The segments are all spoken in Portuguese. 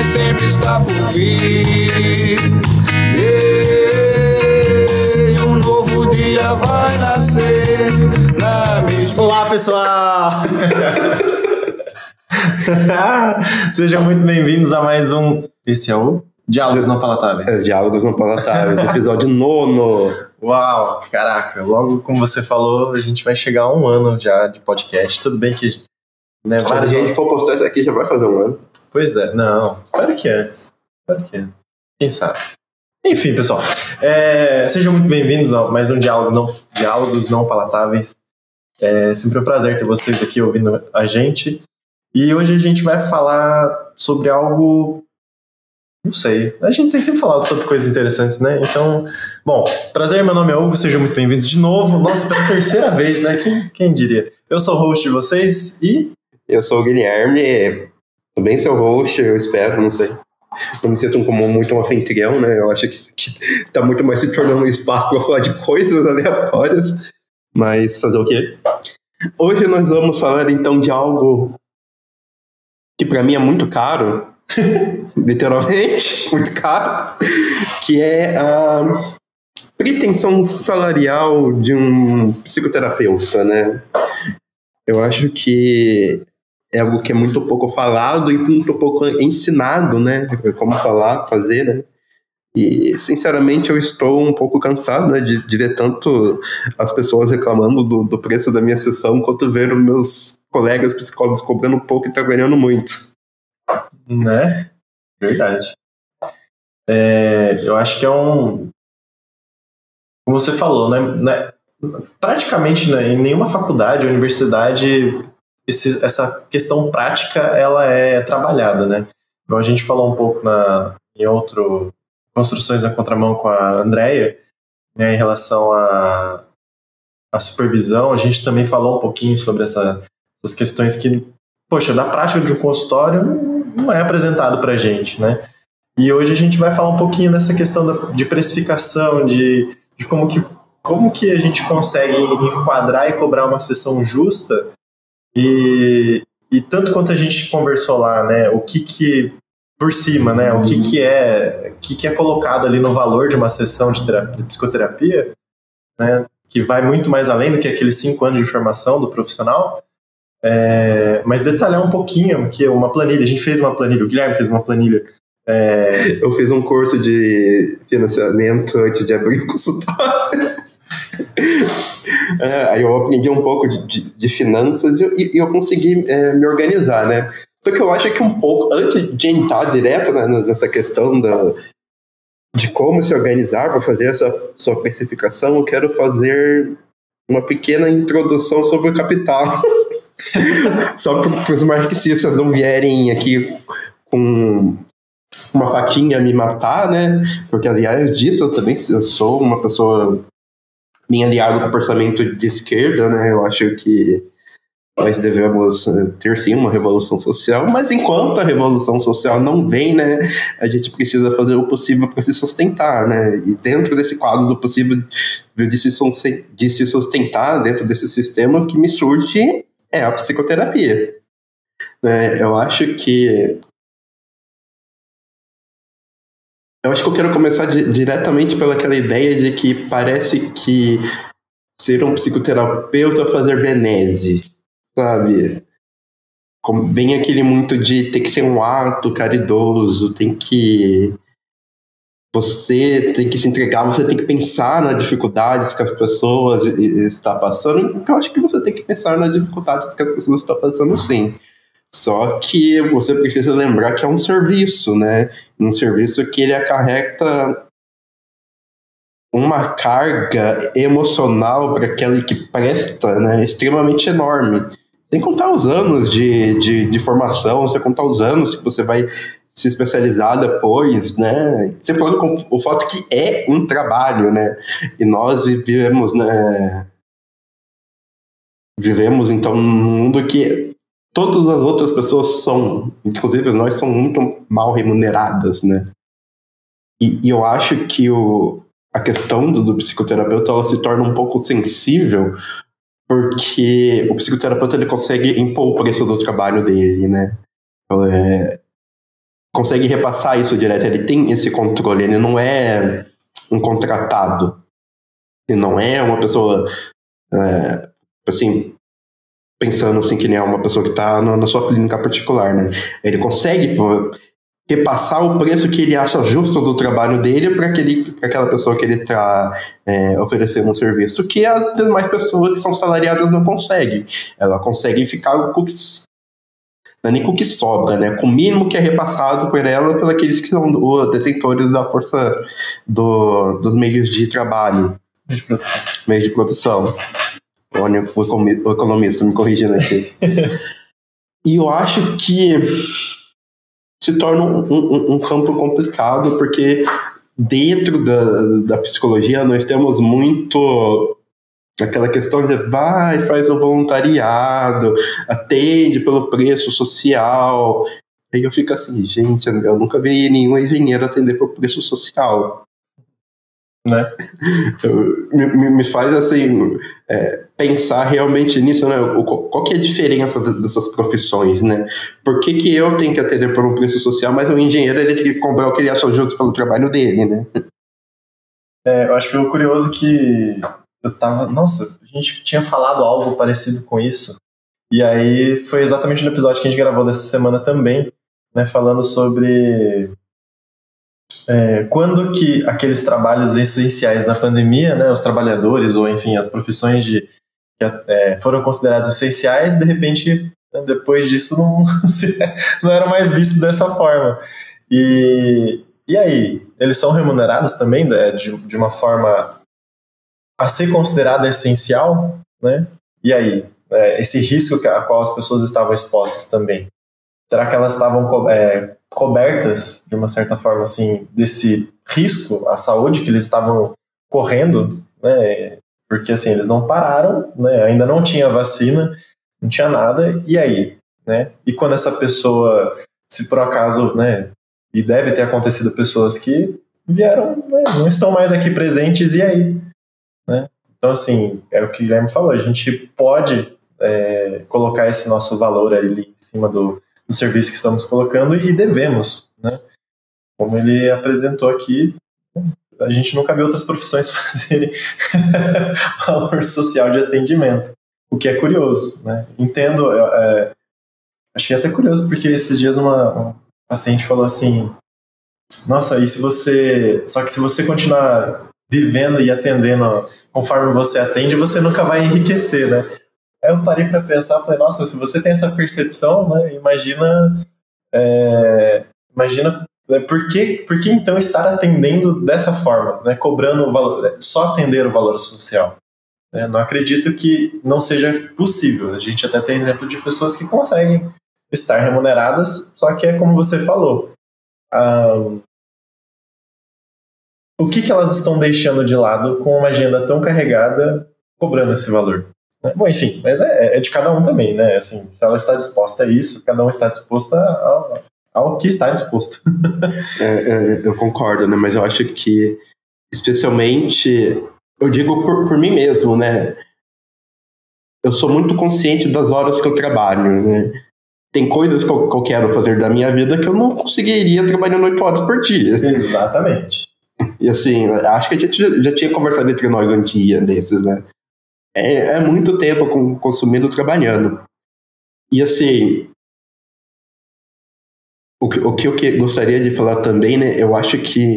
mas sempre está por vir. E um novo dia vai nascer na mesma... Olá, pessoal! Sejam muito bem-vindos a mais um... Esse é o Diálogos Não Palatáveis. Diálogos Não Palatáveis, episódio 9. Uau, caraca, logo como você falou, a gente vai chegar a 1 ano já de podcast. Tudo bem que... Né, Quando a gente for postar isso aqui, já vai fazer 1 ano. Pois é, não, espero que antes. Quem sabe? Enfim, pessoal, sejam muito bem-vindos a mais um Diálogos Não Palatáveis. É sempre um prazer ter vocês aqui ouvindo a gente. E hoje a gente vai falar sobre algo... Não sei. A gente tem sempre falado sobre coisas interessantes, né? Então, bom, prazer, meu nome é Hugo, sejam muito bem-vindos de novo. Nossa, pela terceira vez, né? Quem diria? Eu sou o host de vocês e... Eu sou o Guilherme, também sou host, eu espero, não sei. Não me sinto como muito um anfitrião, né? Eu acho que tá muito mais se tornando um espaço para falar de coisas aleatórias. Mas fazer o quê? Hoje nós vamos falar então de algo que para mim é muito caro, literalmente, muito caro, que é a pretensão salarial de um psicoterapeuta, né? Eu acho que é algo que é muito pouco falado e muito pouco ensinado, né? Como falar, fazer, né? E, sinceramente, eu estou um pouco cansado, né, de ver tanto as pessoas reclamando do preço da minha sessão, quanto ver os meus colegas psicólogos cobrando pouco e trabalhando muito. Né? Verdade. Eu acho que é um... Como você falou, né? Praticamente, né, em nenhuma faculdade ou universidade essa questão prática ela é trabalhada, né? Igual a gente falou um pouco em outro Construções na Contramão com a Andrea, né, em relação à supervisão, a gente também falou um pouquinho sobre essas questões que, poxa, da prática de um consultório não é apresentado pra gente, né? E hoje a gente vai falar um pouquinho dessa questão de precificação, de como que a gente consegue enquadrar e cobrar uma sessão justa e tanto quanto a gente conversou lá, né, o que por cima, né, o que é colocado ali no valor de uma sessão de psicoterapia, né, que vai muito mais além do que aqueles 5 anos de formação do profissional, mas detalhar um pouquinho, que uma planilha, a gente fez uma planilha, o Guilherme fez uma planilha. Eu fiz um curso de financiamento antes de abrir o consultório. Aí eu aprendi um pouco de finanças e eu consegui me organizar, né? Só que eu acho que um pouco, antes de entrar direto, né, nessa questão de como se organizar para fazer essa sua precificação, eu quero fazer uma pequena introdução sobre o capital. Só para os marxistas não vierem aqui com uma faquinha me matar, né? Porque, aliás, disso eu sou uma pessoa bem aliada com o pensamento de esquerda, né? Eu acho que nós devemos ter, sim, uma revolução social, mas enquanto a revolução social não vem, né, a gente precisa fazer o possível para se sustentar, né? E dentro desse quadro do possível de se sustentar dentro desse sistema, o que me surge é a psicoterapia. Eu acho que eu quero começar diretamente pelaquela ideia de que parece que ser um psicoterapeuta é fazer benese, sabe? Bem aquele muito de ter que ser um ato caridoso, você tem que se entregar, você tem que pensar nas dificuldades que as pessoas estão passando. Eu acho que você tem que pensar nas dificuldades que as pessoas estão passando, sim. Só que você precisa lembrar que é um serviço, né? Um serviço que ele acarreta uma carga emocional para aquele que presta, né, extremamente enorme. Sem contar os anos de formação, sem contar os anos que você vai se especializar depois, né? Você falando com o fato que é um trabalho, né? E nós vivemos, né? Vivemos, então, num mundo que todas as outras pessoas são, inclusive nós, são muito mal remuneradas, né? E eu acho que a questão do psicoterapeuta, ela se torna um pouco sensível, porque o psicoterapeuta, ele consegue impor o preço do trabalho dele, né? Então, consegue repassar isso direto, ele tem esse controle, ele não é um contratado, ele não é uma pessoa, assim, pensando assim que nem é uma pessoa que está na sua clínica particular, né? Ele consegue repassar o preço que ele acha justo do trabalho dele para aquela pessoa que ele está oferecendo um serviço, que as demais pessoas que são salariadas não conseguem. Ela consegue ficar com não é nem com o que sobra, né? Com o mínimo que é repassado por ela pelos aqueles que são os detentores da força dos meios de trabalho. Meios de produção. Olha, o economista me corrigindo aqui. E eu acho que se torna um campo complicado, porque dentro da psicologia nós temos muito aquela questão de faz o voluntariado, atende pelo preço social. Aí eu fico assim, gente, eu nunca vi nenhum engenheiro atender pelo preço social. Né? Me faz assim pensar realmente nisso, né? Qual que é a diferença dessas profissões, né? Por que eu tenho que atender por um preço social, mas o engenheiro ele tem que comprar o que ele acha justo pelo trabalho dele, né? Eu acho que foi curioso que nossa, a gente tinha falado algo parecido com isso, e aí foi exatamente no episódio que a gente gravou dessa semana também, né? Falando sobre quando que aqueles trabalhos essenciais na pandemia, né, os trabalhadores, ou enfim, as profissões que foram consideradas essenciais, de repente, depois disso, não era mais visto dessa forma. E aí, eles são remunerados também de uma forma a ser considerada essencial, né? E aí, esse risco a qual as pessoas estavam expostas também, será que elas estavam cobertas, de uma certa forma, assim, desse risco à saúde que eles estavam correndo, né? Porque, assim, eles não pararam, né? Ainda não tinha vacina, não tinha nada, e aí, né? E quando essa pessoa, se por acaso, né? E deve ter acontecido pessoas que vieram, né, não estão mais aqui presentes, e aí, né? Então, assim, é o que o Guilherme falou, a gente pode colocar esse nosso valor ali em cima do serviço que estamos colocando, e devemos, né? Como ele apresentou aqui, a gente nunca vê outras profissões fazerem valor social de atendimento, o que é curioso, né? Entendo, achei até curioso, porque esses dias uma paciente falou assim, nossa, e se você continuar vivendo e atendendo conforme você atende, você nunca vai enriquecer, né? Aí eu parei para pensar, falei, nossa, se você tem essa percepção, né, imagina por que então estar atendendo dessa forma, né, cobrando o valor, só atender o valor social? Não acredito que não seja possível. A gente até tem exemplo de pessoas que conseguem estar remuneradas, só que é como você falou, o que elas estão deixando de lado com uma agenda tão carregada, cobrando esse valor? Bom, enfim, mas é de cada um também, né? Assim, se ela está disposta a isso, cada um está disposto ao que está disposto. Eu concordo, né? Mas eu acho que, especialmente, eu digo por mim mesmo, né? Eu sou muito consciente das horas que eu trabalho, né? Tem coisas que eu quero fazer da minha vida que eu não conseguiria trabalhando 8 horas por dia. Exatamente. E assim, acho que a gente já tinha conversado entre nós um dia desses, né? É muito tempo consumido trabalhando. E assim, o que eu gostaria de falar também, né? Eu acho que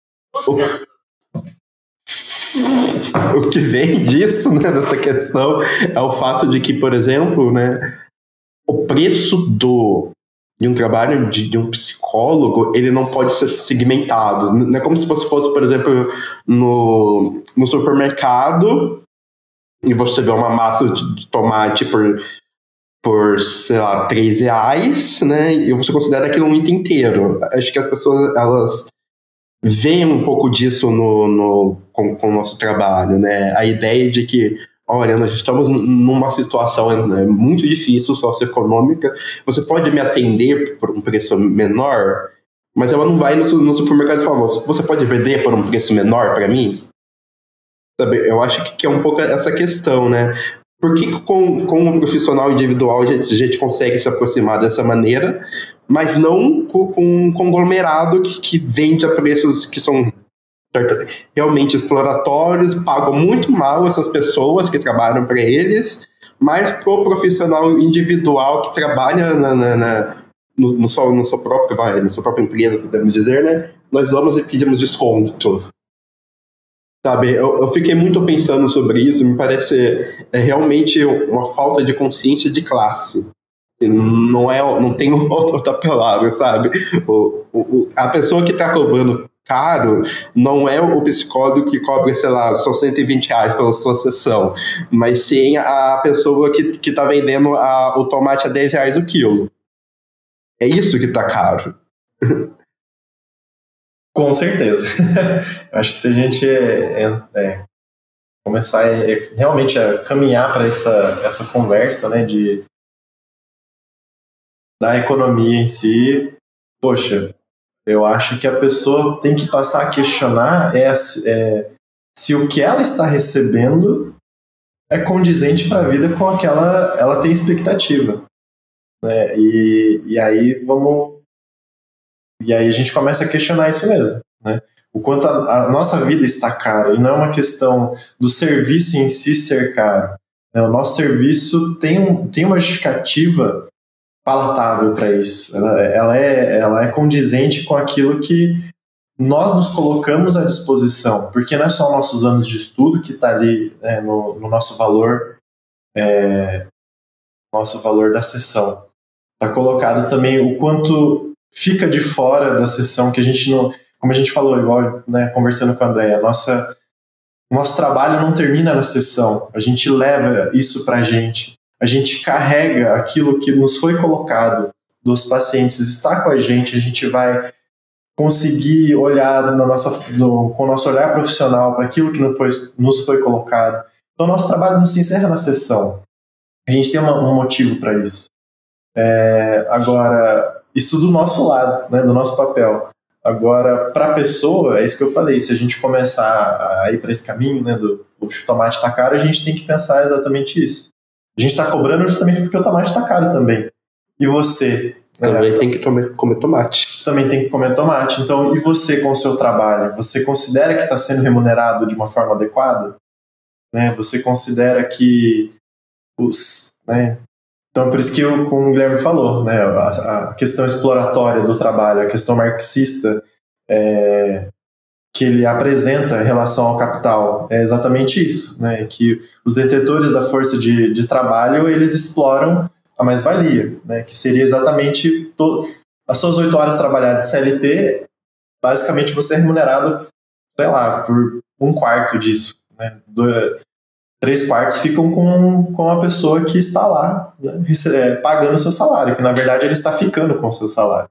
o que vem disso, né, dessa questão, é o fato de que, por exemplo, né, o preço de um trabalho de um psicólogo, ele não pode ser segmentado. Não é como se fosse, por exemplo, no supermercado, e você vê uma massa de tomate por, sei lá, R$3, né? E você considera aquilo um item inteiro. Acho que as pessoas, elas veem um pouco disso com o nosso trabalho, né? A ideia de que, olha, nós estamos numa situação muito difícil, socioeconômica, você pode me atender por um preço menor, mas ela não vai no supermercado e fala, você pode vender por um preço menor para mim? Sabe, eu acho que é um pouco essa questão, né? Por que com um profissional individual a gente consegue se aproximar dessa maneira, mas não com um conglomerado que vende a preços que são realmente exploratórios, pagam muito mal essas pessoas que trabalham para eles, mas para o profissional individual que trabalha no sua própria empresa, podemos dizer, né? Nós vamos e pedimos desconto. Sabe, eu fiquei muito pensando sobre isso, me parece realmente uma falta de consciência de classe. Não tem outra palavra, sabe? A pessoa que está cobrando caro não é o psicólogo que cobra, sei lá, só R$120 pela sua sessão, mas sim a pessoa que está vendendo o tomate a R$10 o quilo. É isso que está caro. Com certeza. Eu acho que se a gente começar realmente a caminhar para essa conversa, né, da economia em si, poxa, eu acho que a pessoa tem que passar a questionar se o que ela está recebendo é condizente para a vida com aquela ela tem expectativa, né? E aí a gente começa a questionar isso mesmo, né? O quanto a nossa vida está cara, e não é uma questão do serviço em si ser caro, né? O nosso serviço tem uma justificativa palatável para isso. Ela é condizente com aquilo que nós nos colocamos à disposição, porque não é só nossos anos de estudo que está ali, né, no nosso valor da sessão. Está colocado também o quanto fica de fora da sessão, que a gente não, como a gente falou, igual, né, conversando com a Andréia, nosso trabalho não termina na sessão, a gente leva isso para a gente carrega aquilo que nos foi colocado dos pacientes, está com a gente vai conseguir olhar com o nosso olhar profissional para aquilo que nos foi colocado. Então, nosso trabalho não se encerra na sessão. A gente tem um motivo para isso. Agora, isso do nosso lado, né, do nosso papel. Agora, para a pessoa, é isso que eu falei, se a gente começar a ir para esse caminho, né, do tomate está caro, a gente tem que pensar exatamente isso. A gente está cobrando justamente porque o tomate está caro também. E você? Também tem que comer tomate. Também tem que comer tomate. Então, e você com o seu trabalho? Você considera que está sendo remunerado de uma forma adequada? Né? Você considera que né? Então, por isso que como o Guilherme falou, né, a questão exploratória do trabalho, a questão marxista que ele apresenta em relação ao capital é exatamente isso, né, que os detentores da força de trabalho, eles exploram a mais-valia, né, que seria exatamente as suas 8 horas trabalhadas de CLT, basicamente você é remunerado, sei lá, por 1/4 disso, né, 3/4 ficam com a pessoa que está lá, né, pagando o seu salário, que na verdade ele está ficando com o seu salário.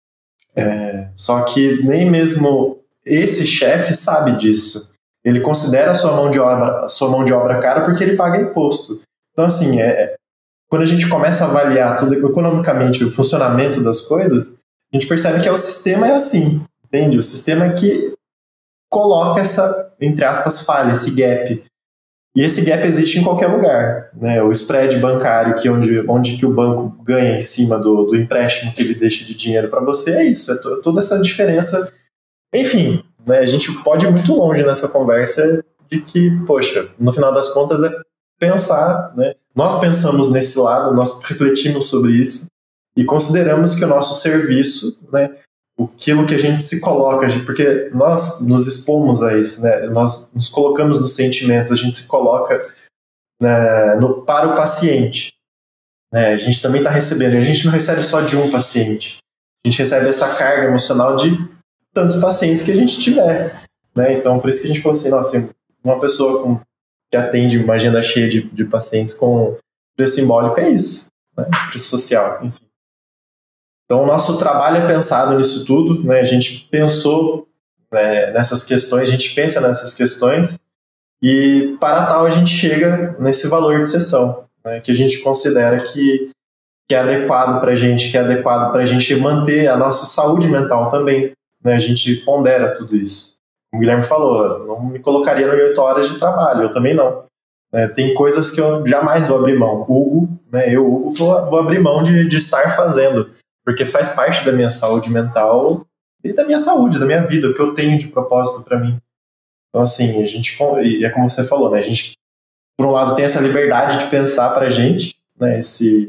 Só que nem mesmo esse chefe sabe disso. Ele considera a sua mão de obra cara porque ele paga imposto. Então, assim, quando a gente começa a avaliar tudo economicamente o funcionamento das coisas, a gente percebe que o sistema é assim, entende? O sistema é que coloca essa, entre aspas, falha, esse gap. E esse gap existe em qualquer lugar, né? O spread bancário, que onde que o banco ganha em cima do empréstimo que ele deixa de dinheiro para você, é isso, toda essa diferença. Enfim, né, a gente pode ir muito longe nessa conversa de que, poxa, no final das contas é pensar, né? Nós pensamos nesse lado, nós refletimos sobre isso e consideramos que o nosso serviço, né, aquilo que a gente se coloca, porque nós nos expomos a isso, né? Nós nos colocamos nos sentimentos, a gente se coloca, né, para o paciente. Né? A gente também está recebendo, a gente não recebe só de um paciente, a gente recebe essa carga emocional de tantos pacientes que a gente tiver. Né? Então, por isso que a gente falou assim, nossa, uma pessoa que atende uma agenda cheia de pacientes com preço simbólico é isso, né? Preço social, enfim. Então, o nosso trabalho é pensado nisso tudo, né? A gente pensou, né, nessas questões, a gente pensa nessas questões e, para tal, a gente chega nesse valor de sessão, né, que a gente considera que é adequado para a gente manter a nossa saúde mental também, né? A gente pondera tudo isso. Como o Guilherme falou, não me colocaria em 8 horas de trabalho, eu também não. né? Tem coisas que eu jamais vou abrir mão. Hugo, né? Hugo, vou abrir mão de estar fazendo, porque faz parte da minha saúde mental e da minha saúde, da minha vida, o que eu tenho de propósito para mim. Então, assim, e é como você falou, né? A gente, por um lado, tem essa liberdade de pensar pra gente, né?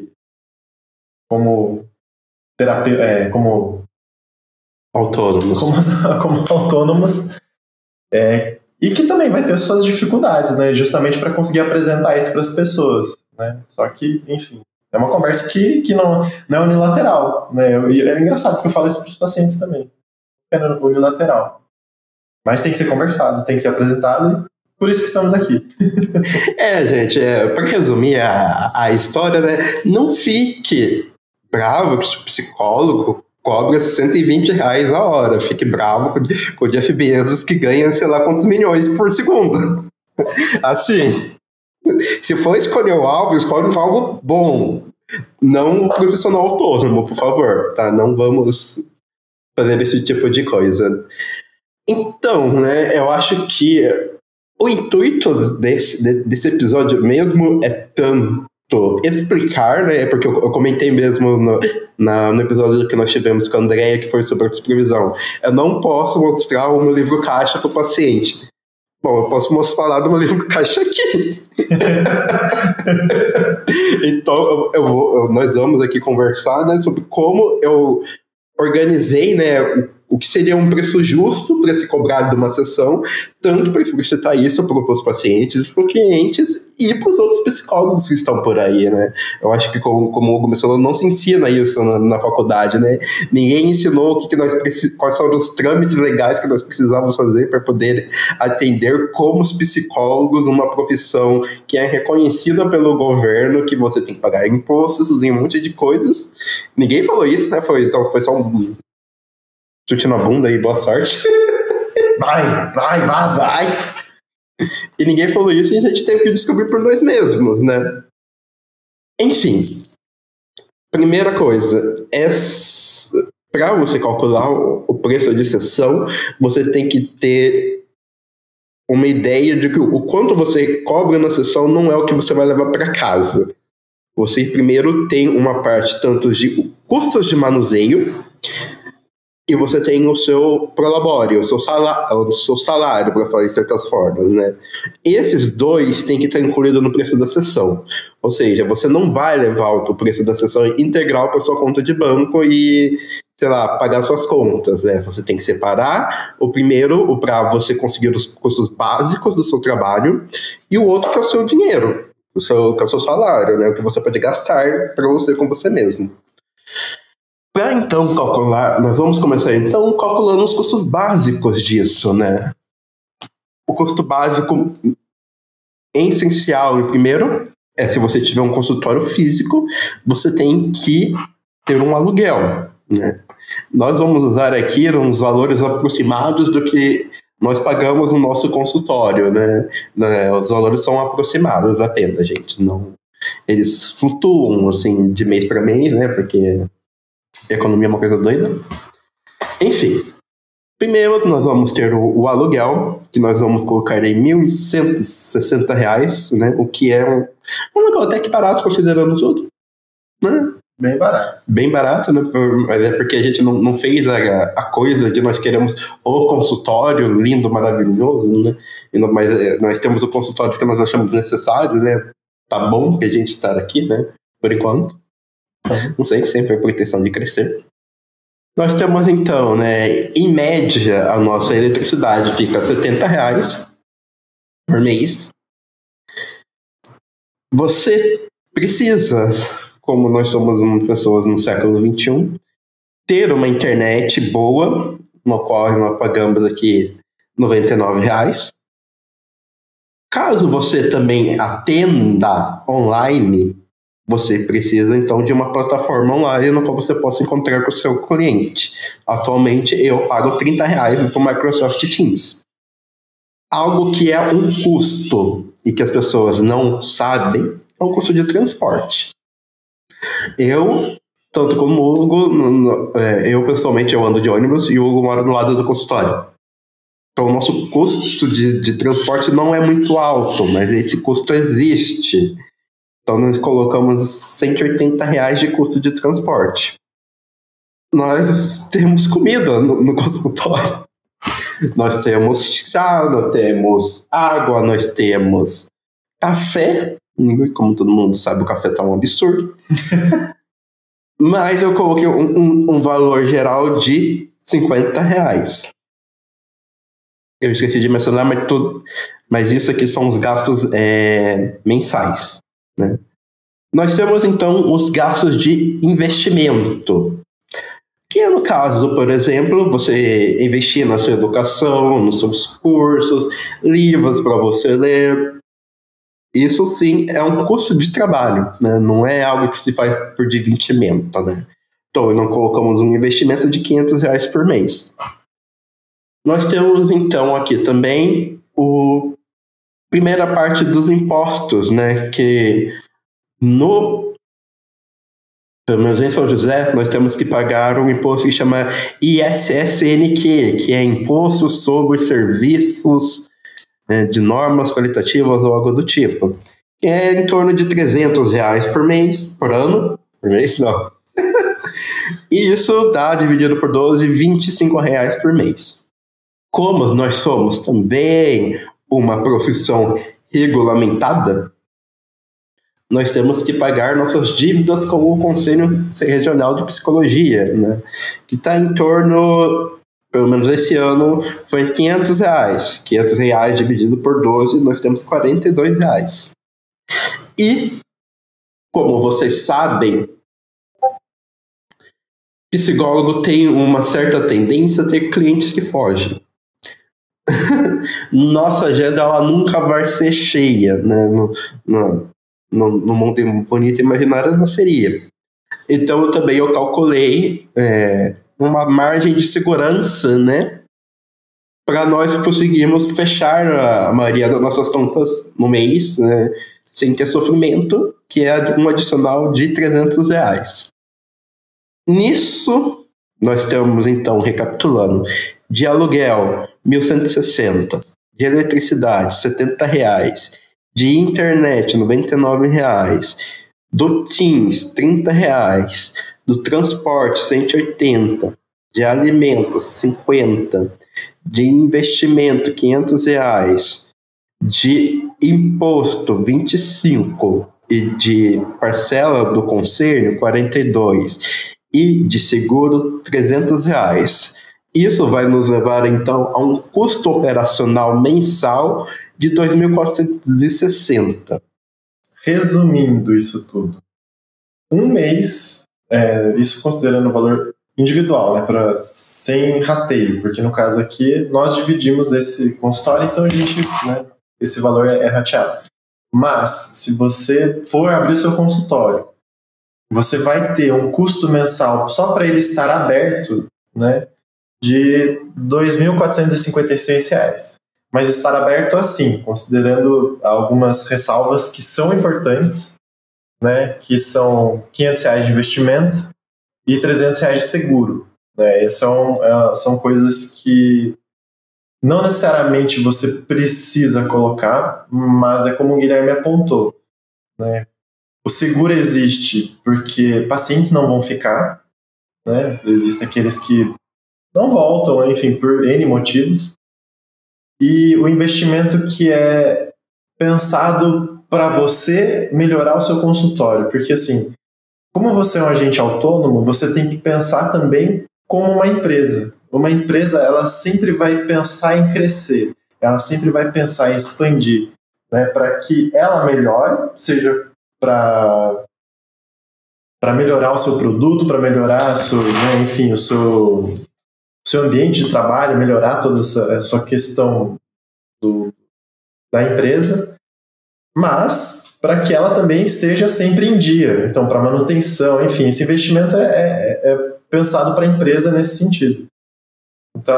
Como terapeuta, como autônomos. Como autônomos, e que também vai ter suas dificuldades, né? Justamente para conseguir apresentar isso para as pessoas, né? Só que, enfim, é uma conversa que não é unilateral, né? É engraçado porque eu falo isso para os pacientes também. É unilateral. Mas tem que ser conversado, tem que ser apresentado, e por isso que estamos aqui. Gente, para resumir a história, né? Não fique bravo que o psicólogo cobra R$120 a hora. Fique bravo com o Jeff Bezos, que ganha sei lá quantos milhões por segundo. Assim, se for escolhe um alvo bom. Não um profissional autônomo, por favor, tá? Não vamos fazer esse tipo de coisa. Então, né, eu acho que o intuito desse episódio mesmo é tanto explicar, né, porque eu comentei mesmo no episódio que nós tivemos com a Andrea, que foi sobre a supervisão. Eu não posso mostrar o meu livro caixa para o paciente. Bom, eu posso falar do meu livro caixa aqui. Então, nós vamos aqui conversar, né, sobre como eu organizei, né, o que seria um preço justo para se cobrar de uma sessão, tanto para explicitar isso para os pacientes, para os clientes e para os outros psicólogos que estão por aí, né? Eu acho que, como o Hugo mencionou, não se ensina isso na faculdade, né? Ninguém ensinou o que nós quais são os trâmites legais que nós precisávamos fazer para poder atender como os psicólogos, uma profissão que é reconhecida pelo governo, que você tem que pagar impostos e um monte de coisas. Ninguém falou isso, né? Foi só um chute na bunda aí, boa sorte. Vai, vaza. E ninguém falou isso e a gente teve que descobrir por nós mesmos, né? Enfim, primeira coisa, para você calcular o preço de sessão, você tem que ter uma ideia de que o quanto você cobra na sessão não é o que você vai levar para casa. Você primeiro tem uma parte tanto de custos de manuseio, e você tem o seu prolabore, o seu salário, para falar de certas formas, né? Esses dois têm que estar incluídos no preço da sessão. Ou seja, você não vai levar o preço da sessão integral para sua conta de banco e, sei lá, pagar suas contas, né? Você tem que separar o primeiro para você conseguir os custos básicos do seu trabalho e o outro que é o seu dinheiro, que é o seu salário, né? O que você pode gastar para você com você mesmo. Para então calcular, nós vamos começar então calculando os custos básicos disso, né? O custo básico essencial, primeiro, é se você tiver um consultório físico, você tem que ter um aluguel, né? Nós vamos usar aqui uns valores aproximados do que nós pagamos no nosso consultório, né? Os valores são aproximados apenas, gente. Não, eles flutuam, assim, de mês para mês, né? Porque economia é uma coisa doida. Enfim, primeiro nós vamos ter o aluguel, que nós vamos colocar em R$1.160, né? O que é um aluguel até que barato, considerando tudo, né? Bem barato. Bem barato, né? Mas é porque a gente não fez a coisa de nós queremos o consultório lindo, maravilhoso, né? Mas nós temos o consultório que nós achamos necessário, né? Tá bom que a gente estar aqui, né? Por enquanto. Não sei, sempre a pretensão de crescer. Nós temos então, né, em média, a nossa eletricidade fica R$70 por mês. Você precisa, como nós somos pessoas no século XXI, ter uma internet boa, no qual nós pagamos aqui R$99. Caso você também atenda online, você precisa, então, de uma plataforma online no qual você possa encontrar com o seu cliente. Atualmente, eu pago R$30 para o Microsoft Teams. Algo que é um custo e que as pessoas não sabem é o custo de transporte. Eu, tanto como o Hugo, eu pessoalmente eu ando de ônibus e o Hugo mora do lado do consultório. Então, o nosso custo de transporte não é muito alto, mas esse custo existe. Então, nós colocamos R$ 180 de custo de transporte. Nós temos comida no consultório. Nós temos chá, nós temos água, nós temos café. Como todo mundo sabe, o café tá um absurdo. Mas eu coloquei um valor geral de R$ 50. Eu esqueci de mencionar, mas isso aqui são os gastos mensais, né? Nós temos, então, os gastos de investimento. Que é, no caso, por exemplo, você investir na sua educação, nos seus cursos, livros para você ler. Isso, sim, é um custo de trabalho, né? Não é algo que se faz por divertimento, né? Então, nós colocamos um investimento de R$ 500 por mês. Nós temos, então, aqui também primeira parte dos impostos, né? Que pelo menos em São José, nós temos que pagar um imposto que chama ISSNQ, que é Imposto sobre Serviços, né, de Normas Qualitativas ou algo do tipo. Que é em torno de R$ 300 por ano. Por mês, não. E isso dá, dividido por 12, R$ 25 por mês. Como nós somos também uma profissão regulamentada, nós temos que pagar nossas dívidas com o Conselho Regional de Psicologia, né? Que está em torno, pelo menos esse ano, foi R$ 500. R$ 500 dividido por 12, nós temos R$ 42. E, como vocês sabem, psicólogo tem uma certa tendência a ter clientes que fogem. Nossa agenda, ela nunca vai ser cheia, né? No mundo bonito imaginário não seria. Então eu calculei uma margem de segurança, né, para nós conseguirmos fechar a maioria das nossas contas no mês, né, sem ter sofrimento, que é um adicional de R$ 300. Nisso, nós temos, então, recapitulando, de aluguel, 1.160, de eletricidade, R$ 70, de internet, R$ 99, do Teams, R$ 30, do transporte, 180, de alimentos, 50, de investimento, R$ 500, de imposto, 25, e de parcela do conselho, 42, e de seguro, R$ 300. Isso vai nos levar, então, a um custo operacional mensal de 2.460. Resumindo isso tudo, um mês, isso considerando o valor individual, né, sem rateio, porque no caso aqui nós dividimos esse consultório, então a gente, né, esse valor é rateado. Mas, se você for abrir o seu consultório, você vai ter um custo mensal só para ele estar aberto, né, de R$ 2.456. Mas estar aberto assim, considerando algumas ressalvas que são importantes, né, que são R$ 500 de investimento e R$ 300 de seguro. Né, são coisas que não necessariamente você precisa colocar, mas é como o Guilherme apontou. Né, o seguro existe porque pacientes não vão ficar, né, existem aqueles que não voltam, enfim, por N motivos. E o investimento que é pensado para você melhorar o seu consultório. Porque, assim, como você é um agente autônomo, você tem que pensar também como uma empresa. Uma empresa, ela sempre vai pensar em crescer. Ela sempre vai pensar em expandir, né, para que ela melhore, seja para melhorar o seu produto, para melhorar né, enfim, o seu ambiente de trabalho, melhorar toda essa sua questão da empresa, mas para que ela também esteja sempre em dia. Então, para manutenção, enfim, esse investimento é pensado para a empresa nesse sentido. Então,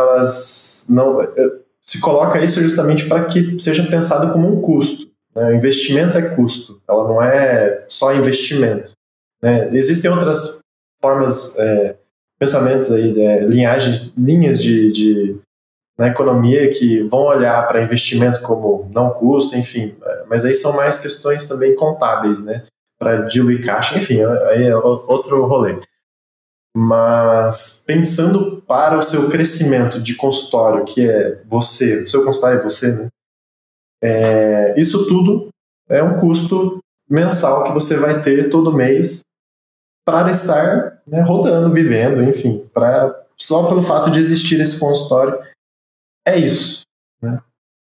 se coloca isso justamente para que seja pensado como um custo. Né? O investimento é custo, ela não é só investimento. Né? Existem outras formas, pensamentos aí, linhas de na economia que vão olhar para investimento como não custo, enfim, mas aí são mais questões também contábeis, né, para diluir caixa, enfim, aí é outro rolê. Mas pensando para o seu crescimento de consultório, que é você, o seu consultório é você, né, isso tudo é um custo mensal que você vai ter todo mês para estar, né, rodando, vivendo, enfim, só pelo fato de existir esse consultório, é isso, né?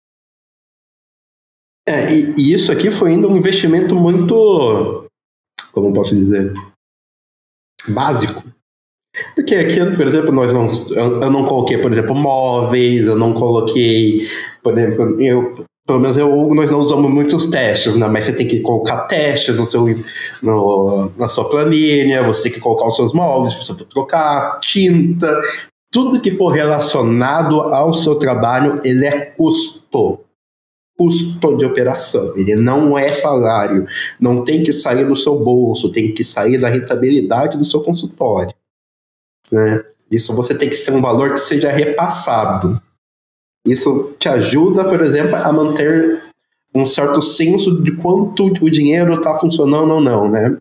E isso aqui foi ainda um investimento muito, como posso dizer, básico. Porque aqui, por exemplo, eu não coloquei, por exemplo, móveis, eu não coloquei, por exemplo, pelo menos nós não usamos muitos testes, né? Mas você tem que colocar testes na sua planilha, você tem que colocar os seus móveis, você tem que trocar tinta, tudo que for relacionado ao seu trabalho, ele é custo de operação, ele não é salário, não tem que sair do seu bolso, tem que sair da rentabilidade do seu consultório, né? Isso você tem que ser um valor que seja repassado. Isso te ajuda, por exemplo, a manter um certo senso de quanto o dinheiro está funcionando ou não, né?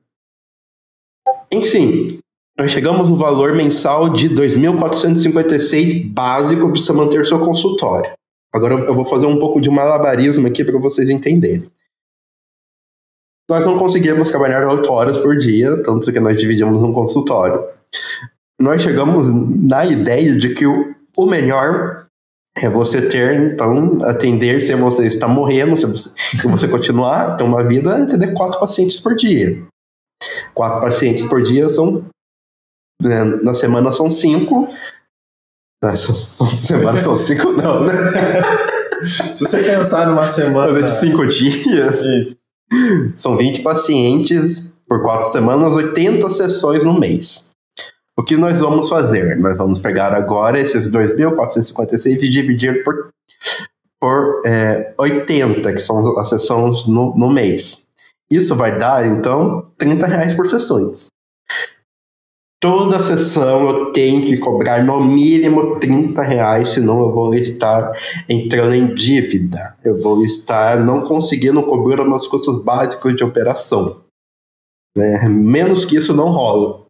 Enfim, nós chegamos no valor mensal de R$ 2.456 básico para você manter seu consultório. Agora eu vou fazer um pouco de malabarismo aqui para vocês entenderem. Nós não conseguimos trabalhar 8 horas por dia, tanto que nós dividimos um consultório. Nós chegamos na ideia de que o melhor é você atender se você está morrendo, se você continuar, ter uma vida, atender 4 pacientes por dia. 4 pacientes por dia são, na semana são 5. Na semana são 5 não, né? Se você pensar numa semana de 5 dias, isso. São 20 pacientes por 4 semanas, 80 sessões no mês. O que nós vamos fazer? Nós vamos pegar agora esses 2.456 e dividir por 80, que são as sessões no mês. Isso vai dar, então, R$30 por sessões. Toda sessão eu tenho que cobrar no mínimo R$30, senão eu vou estar entrando em dívida. Eu vou estar não conseguindo cobrir os meus custos básicos de operação. Menos que isso não rola.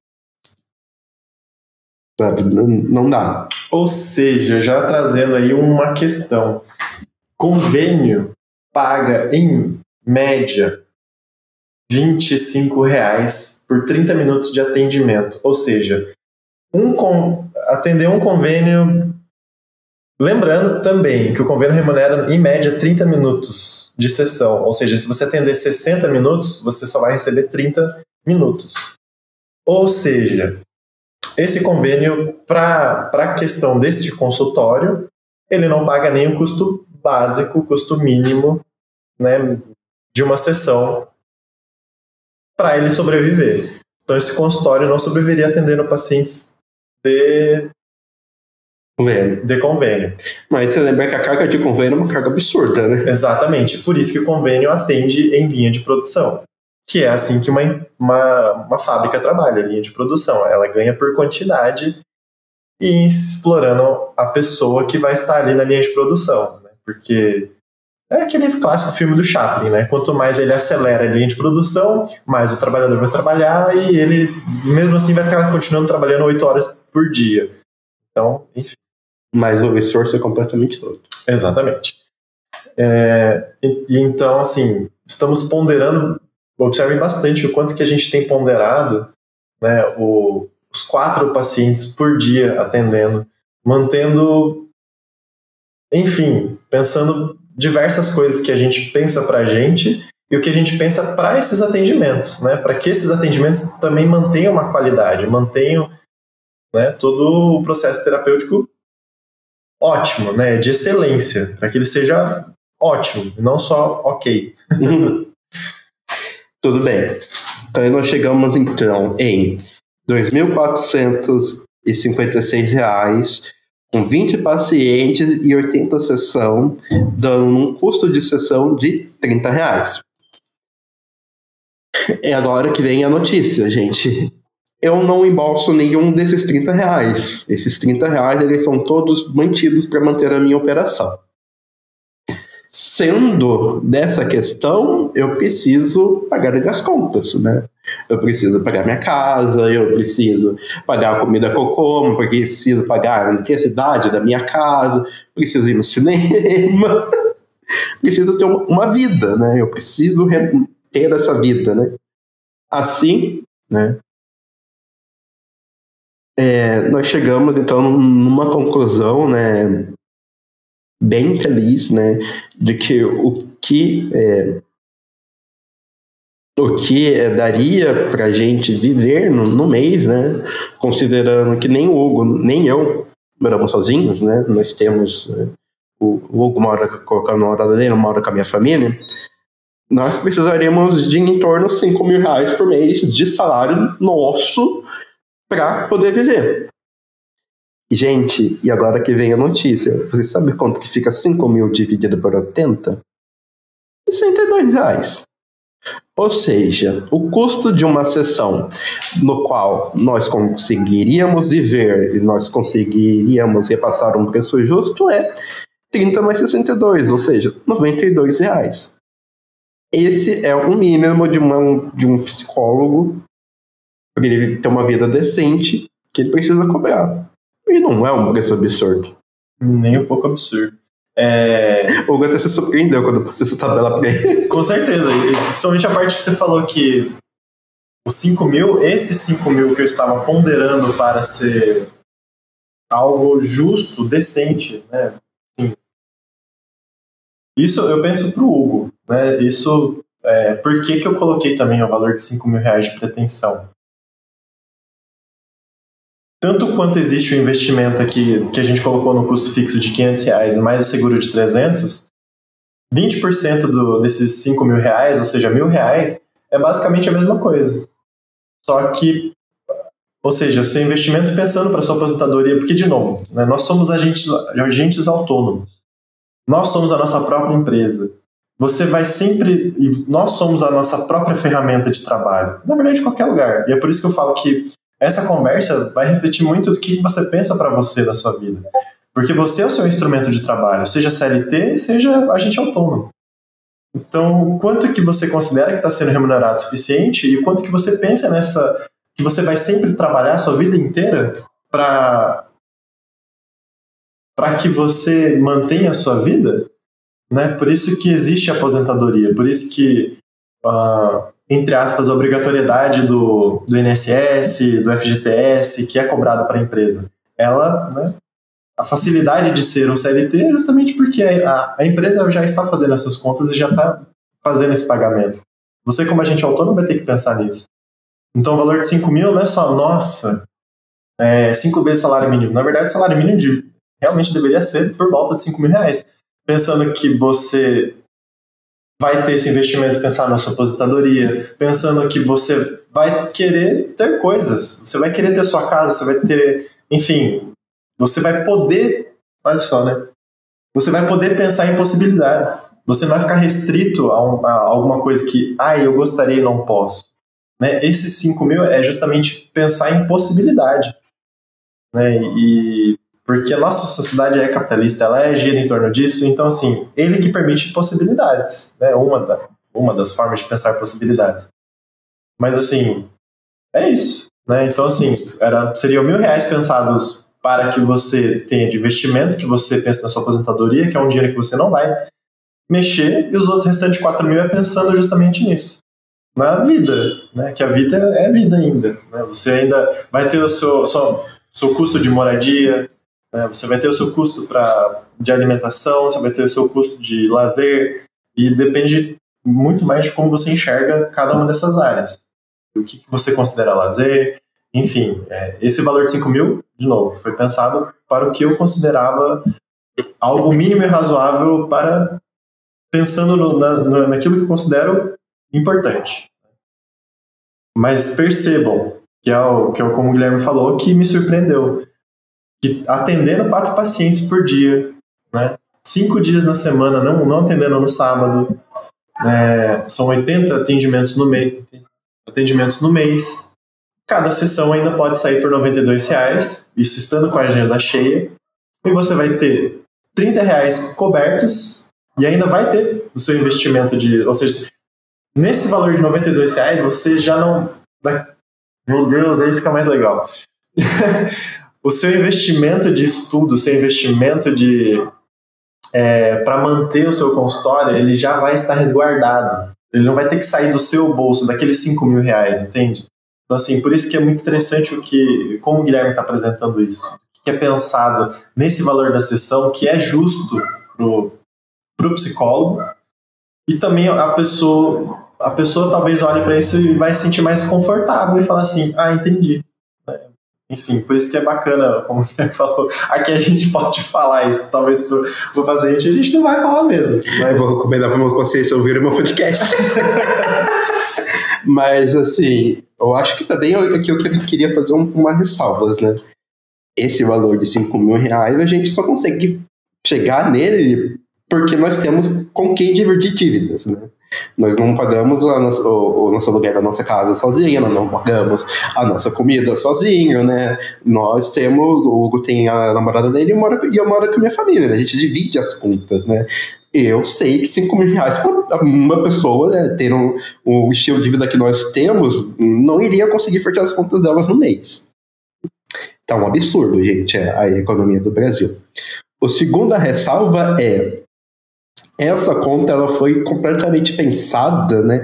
Não dá. Ou seja, já trazendo aí uma questão. Convênio paga, em média, R$25 por 30 minutos de atendimento. Ou seja, atender um convênio... Lembrando também que o convênio remunera, em média, 30 minutos de sessão. Ou seja, se você atender 60 minutos, você só vai receber 30 minutos. Ou seja... Esse convênio, para a questão desse consultório, ele não paga nem o custo básico, o custo mínimo, né, de uma sessão para ele sobreviver. Então, esse consultório não sobreviveria atendendo pacientes de convênio. Mas você lembra que a carga de convênio é uma carga absurda, né? Exatamente. Por isso que o convênio atende em linha de produção. Que é assim que uma fábrica trabalha, linha de produção. Ela ganha por quantidade e explorando a pessoa que vai estar ali na linha de produção. Né? Porque é aquele clássico filme do Chaplin, né? Quanto mais ele acelera a linha de produção, mais o trabalhador vai trabalhar e ele, mesmo assim, vai ficar continuando trabalhando 8 horas por dia. Então, enfim. Mas o esforço é completamente outro. Exatamente. Então, assim, estamos ponderando... Observem bastante o quanto que a gente tem ponderado, né, os 4 pacientes por dia atendendo, mantendo, enfim, pensando diversas coisas que a gente pensa para a gente e o que a gente pensa para esses atendimentos, né, para que esses atendimentos também mantenham uma qualidade, mantenham, né, todo o processo terapêutico ótimo, né, de excelência, para que ele seja ótimo, não só ok. Tudo bem. Então nós chegamos então em R$2.456 com 20 pacientes e 80 sessão, dando um custo de sessão de R$30. É agora que vem a notícia, gente. eu não embolso nenhum desses R$30. Esses R$30, eles são todos mantidos para manter a minha operação. Sendo dessa questão, eu preciso pagar as contas, né? Eu preciso pagar minha casa, eu preciso pagar a comida que eu como, porque preciso pagar a necessidade da minha casa, preciso ir no cinema, preciso ter uma vida, né? Eu preciso ter essa vida, né? Assim, né? Nós chegamos, então, numa conclusão, né, bem feliz, né, de que o que daria para a gente viver no mês, né, considerando que nem o Hugo, nem eu moramos sozinhos, né, nós temos o Hugo mora com a namorada dele, mora com a minha família, nós precisaríamos de em torno de R$5.000 por mês de salário nosso para poder viver. Gente, e agora que vem a notícia, você sabe quanto que fica 5.000 dividido por 80? R$62. Ou seja, o custo de uma sessão no qual nós conseguiríamos viver e nós conseguiríamos repassar um preço justo é 30 mais 62, ou seja, R$92. Esse é o mínimo de um psicólogo para ele ter uma vida decente que ele precisa cobrar. E não é um preço absurdo. Nem um pouco absurdo. O Hugo até se surpreendeu quando você essa tabela pra ele. Com certeza. E principalmente a parte que você falou que os 5.000, esses 5.000 que eu estava ponderando para ser algo justo, decente, né? Sim. Isso eu penso pro Hugo, né? Isso, por que eu coloquei também o valor de R$5.000 de pretensão? Tanto quanto existe o investimento aqui que a gente colocou no custo fixo de R$500 mais o seguro de 300, 20% desses R$5.000, ou seja, R$1.000, é basicamente a mesma coisa. Só que, ou seja, o seu investimento pensando para sua aposentadoria, porque, de novo, né, nós somos agentes autônomos. Nós somos a nossa própria empresa. Você vai sempre... Nós somos a nossa própria ferramenta de trabalho. Na verdade, em qualquer lugar. E é por isso que eu falo que essa conversa vai refletir muito do que você pensa para você da sua vida. Porque você é o seu instrumento de trabalho, seja CLT, seja agente autônomo. Então, quanto que você considera que está sendo remunerado o suficiente e quanto que você pensa que você vai sempre trabalhar a sua vida inteira para que você mantenha a sua vida, né? Por isso que existe a aposentadoria, por isso que... entre aspas, a obrigatoriedade do INSS, do FGTS, que é cobrada para a empresa. Ela, né, a facilidade de ser um CLT é justamente porque a empresa já está fazendo essas contas e já está fazendo esse pagamento. Você, como agente autônomo, vai ter que pensar nisso. Então, o valor de 5.000 não é só, 5 vezes salário mínimo. Na verdade, o salário mínimo realmente deveria ser por volta de R$5.000. Pensando que você vai ter esse investimento, pensar na sua aposentadoria, pensando que você vai querer ter coisas, você vai querer ter sua casa, você vai ter, enfim, você vai poder, olha só, né? Você vai poder pensar em possibilidades. Você não vai ficar restrito a alguma coisa que, eu gostaria e não posso. Né? Esses 5.000 é justamente pensar em possibilidade. Né? Porque a nossa sociedade é capitalista, ela é gira em torno disso, então, assim, ele que permite possibilidades, né? Uma das formas de pensar possibilidades. Mas, assim, é isso, né? Então, assim, seriam R$1.000 pensados para que você tenha de investimento, que você pense na sua aposentadoria, que é um dinheiro que você não vai mexer, e os outros restantes 4.000 é pensando justamente nisso. Na vida, né? Que a vida é vida ainda, né? Você ainda vai ter o seu custo de moradia, né? Você vai ter o seu custo de alimentação, você vai ter o seu custo de lazer, e depende muito mais de como você enxerga cada uma dessas áreas. O que você considera lazer, enfim. Esse valor de 5.000, de novo, foi pensado para o que eu considerava algo mínimo e razoável pensando naquilo que eu considero importante. Mas percebam, que é como o Guilherme falou, que me surpreendeu. Que atendendo 4 pacientes por dia, né? 5 dias na semana, não atendendo no sábado, são 80 atendimentos no mês. cada sessão ainda pode sair por R$92, isso estando com a agenda cheia, e você vai ter R$30 cobertos e ainda vai ter o seu investimento ou seja, nesse valor de R$92 você já não... Meu Deus, aí fica mais legal. O seu investimento de estudo, o seu investimento para manter o seu consultório, ele já vai estar resguardado. Ele não vai ter que sair do seu bolso, daqueles R$5.000, entende? Então, assim, por isso que é muito interessante como o Guilherme está apresentando isso. Que é pensado nesse valor da sessão, que é justo pro psicólogo, e também a pessoa talvez olhe para isso e vai se sentir mais confortável e falar assim, entendi. Enfim, por isso que é bacana, como o Guilherme falou, aqui a gente pode falar isso, talvez pro paciente a gente não vai falar mesmo. Mas... Vou recomendar para meus pacientes ouvirem meu podcast. Mas, assim, eu acho que também aqui eu queria fazer umas ressalvas, né? Esse valor de R$5.000, a gente só consegue chegar nele porque nós temos com quem dividir dívidas, né? Nós não pagamos o nosso aluguel da nossa casa sozinho, nós não pagamos a nossa comida sozinho, né? Nós temos, o Hugo tem a namorada dele e eu moro com a minha família, né? A gente divide as contas, né? Eu sei que R$5.000 para uma pessoa, né, ter o estilo de vida que nós temos, não iria conseguir fechar as contas delas no mês. Tá um absurdo, gente, a economia do Brasil. A segunda ressalva é: essa conta ela foi completamente pensada, né,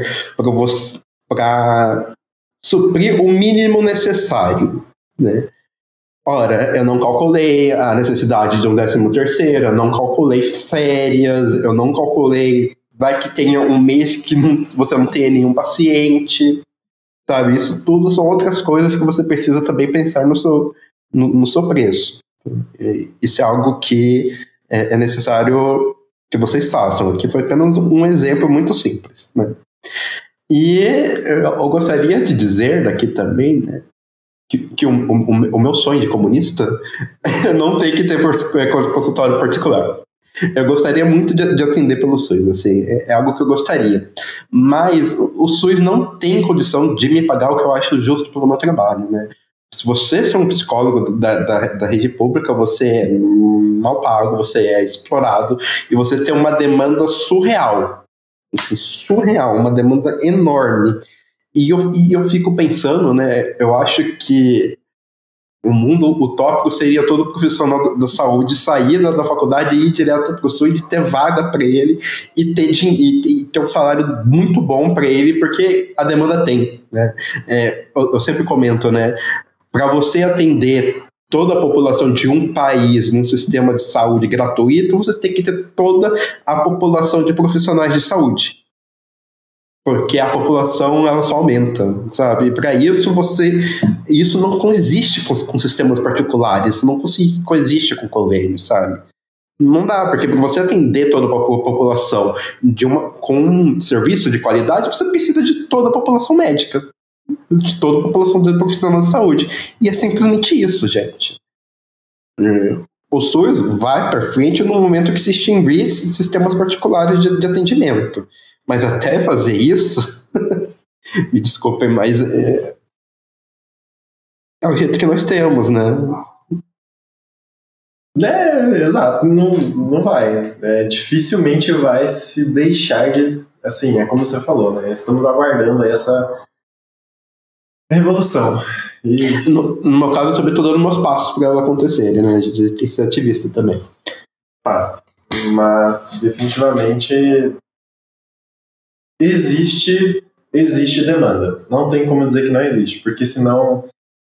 para suprir o mínimo necessário, né? Ora, eu não calculei a necessidade de um 13º, eu não calculei férias, eu não calculei, vai que tenha um mês que você não tenha nenhum paciente, sabe? Isso tudo são outras coisas que você precisa também pensar no seu preço. Isso é algo que é necessário que vocês façam. Aqui foi apenas um exemplo muito simples, né? E eu gostaria de dizer daqui também, né, que o meu sonho de comunista não tem que ter consultório particular. Eu gostaria muito de atender pelo SUS, assim, é algo que eu gostaria. Mas o SUS não tem condição de me pagar o que eu acho justo pelo meu trabalho, né? Se você for um psicólogo da rede pública, você é mal pago, você é explorado e você tem uma demanda surreal. Assim, surreal, uma demanda enorme. E eu fico pensando, né, eu acho que o mundo utópico seria todo profissional da saúde sair da faculdade e ir direto para o SUS e ter vaga para ele e ter um salário muito bom para ele, porque a demanda tem, né? Eu sempre comento, né, para você atender toda a população de um país num sistema de saúde gratuito, você tem que ter toda a população de profissionais de saúde. Porque a população ela só aumenta, sabe? E para isso isso não coexiste com sistemas particulares, não coexiste com convênios, sabe? Não dá, porque para você atender toda a população com um serviço de qualidade, você precisa de toda a população médica, de toda a população de profissional de saúde. E é simplesmente isso, gente. O SUS vai para frente no momento que se extinguir sistemas particulares de atendimento. Mas até fazer isso, me desculpem, mas é o jeito que nós temos, né? Exato, não vai. Dificilmente vai se deixar de... Assim, é como você falou, né? Estamos aguardando aí essa revolução. E... No meu caso, eu também estou dando meus passos para ela acontecerem, né? A gente tem que ser ativista também. Mas, definitivamente... Existe demanda. Não tem como dizer que não existe, porque senão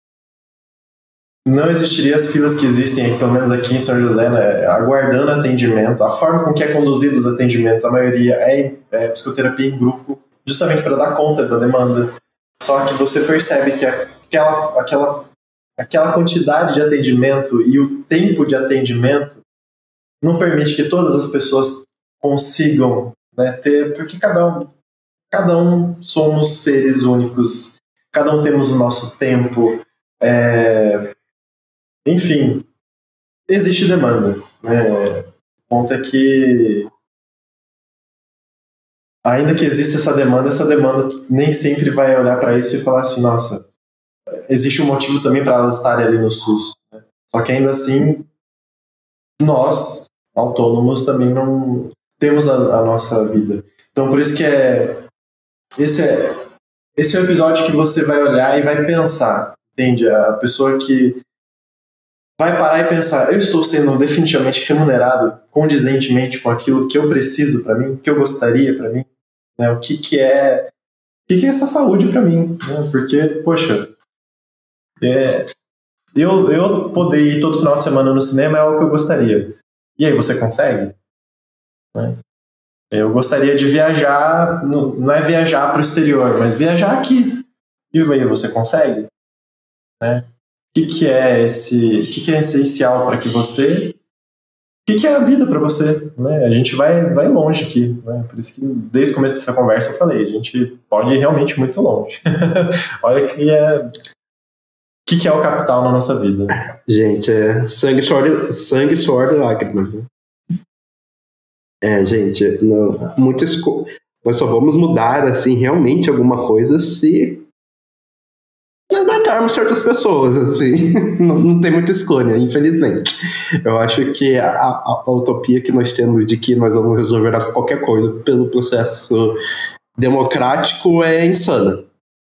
não existiria as filas que existem aqui, pelo menos aqui em São José, né, aguardando atendimento. A forma com que é conduzido os atendimentos, a maioria é psicoterapia em grupo, justamente para dar conta da demanda. Só que você percebe que aquela quantidade de atendimento e o tempo de atendimento não permite que todas as pessoas consigam, né, ter, porque cada um somos seres únicos, cada um temos o nosso tempo, enfim, existe demanda, né? O ponto é que ainda que exista essa demanda nem sempre vai olhar para isso e falar assim, nossa, existe um motivo também para elas estarem ali no SUS, né? Só que ainda assim, nós, autônomos, também não temos a nossa vida. Então, por isso que esse é o episódio que você vai olhar e vai pensar, entende? A pessoa que vai parar e pensar, eu estou sendo definitivamente remunerado condizentemente com aquilo que eu preciso para mim, que eu gostaria para mim, né? O que é essa saúde para mim, né? Porque, poxa, eu poder ir todo final de semana no cinema é algo que eu gostaria. E aí, você consegue? Né? Eu gostaria de viajar, não é viajar para o exterior, mas viajar aqui. E aí, você consegue? Né? O que é essencial para que você... O que é a vida para você? Né? A gente vai longe aqui. Né? Por isso que desde o começo dessa conversa eu falei, a gente pode ir realmente muito longe. Olha que o que é o capital na nossa vida. Gente, é sangue, suor e lágrimas. Né? Gente, nós só vamos mudar assim, realmente alguma coisa se nós matarmos certas pessoas, assim. Não tem muita escolha, infelizmente. Eu acho que a utopia que nós temos de que nós vamos resolver qualquer coisa pelo processo democrático é insana.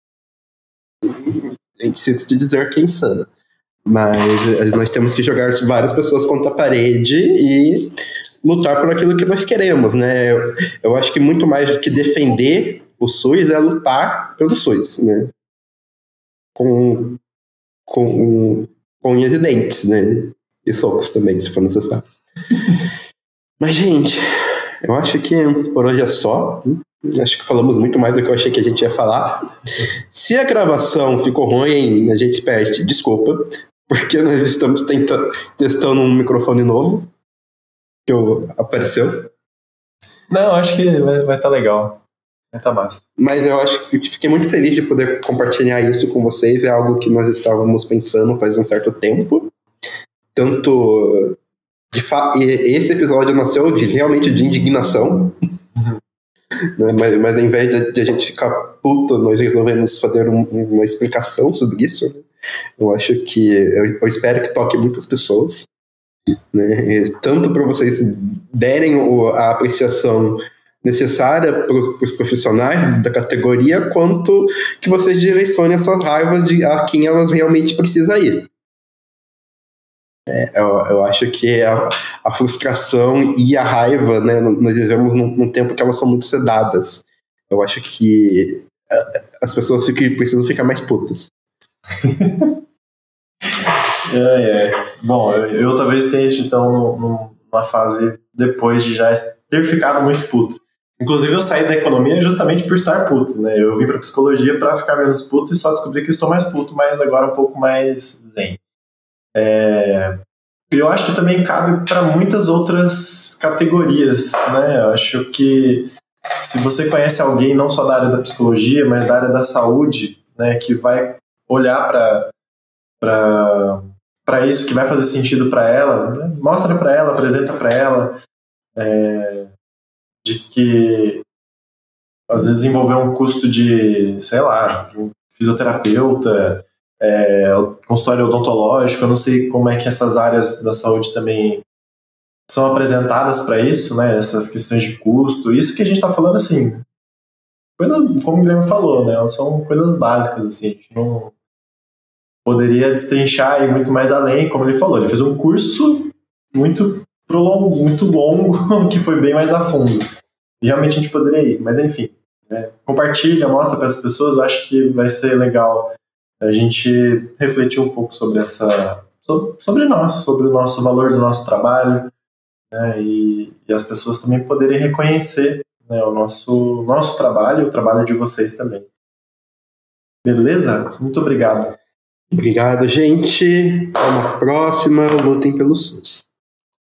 A gente precisa de dizer que é insana. Mas nós temos que jogar várias pessoas contra a parede e lutar por aquilo que nós queremos, né? Eu acho que muito mais do que defender o SUS é lutar pelo SUS, né? Com unhas e dentes, né? E socos também, se for necessário. Mas, gente, eu acho que por hoje é só. Acho que falamos muito mais do que eu achei que a gente ia falar. Se a gravação ficou ruim, a gente pede desculpa, porque nós estamos testando um microfone novo que apareceu. Não, acho que vai estar legal. Vai estar massa. Mas eu acho que fiquei muito feliz de poder compartilhar isso com vocês. É algo que nós estávamos pensando faz um certo tempo. Tanto... esse episódio nasceu realmente de indignação. Mas ao invés de a gente ficar puto, nós resolvemos fazer uma explicação sobre isso. Eu acho que... Eu espero que toque muitas pessoas. Né? Tanto para vocês derem a apreciação necessária para os profissionais da categoria, quanto que vocês direcionem as suas raivas a quem elas realmente precisam ir. Eu acho que a frustração e a raiva, né, nós vivemos num tempo que elas são muito sedadas. Eu acho que as pessoas precisam ficar mais putas. Bom, eu talvez esteja então numa fase depois de já ter ficado muito puto. Inclusive eu saí da economia justamente por estar puto, né? Eu vim para psicologia para ficar menos puto e só descobri que eu estou mais puto, mas agora um pouco mais zen. Eu acho que também cabe para muitas outras categorias, né? Eu acho que se você conhece alguém não só da área da psicologia, mas da área da saúde, né, que vai olhar para isso, que vai fazer sentido para ela, né? Mostra para ela, apresenta para ela, de que às vezes envolver um custo de, sei lá, de um fisioterapeuta, consultório odontológico, eu não sei como é que essas áreas da saúde também são apresentadas para isso, né? Essas questões de custo, isso que a gente está falando assim, coisas, como o Guilherme falou, né? São coisas básicas, assim, a gente não poderia destrinchar e ir muito mais além, como ele falou, ele fez um curso muito longo, que foi bem mais a fundo. E realmente a gente poderia ir, mas enfim, compartilha, mostra para as pessoas, eu acho que vai ser legal a gente refletir um pouco sobre sobre o nosso valor do nosso trabalho, né, e as pessoas também poderem reconhecer, né, o nosso trabalho e o trabalho de vocês também. Beleza? Muito obrigado. Obrigado, gente. Até uma próxima. Lutem pelo SUS.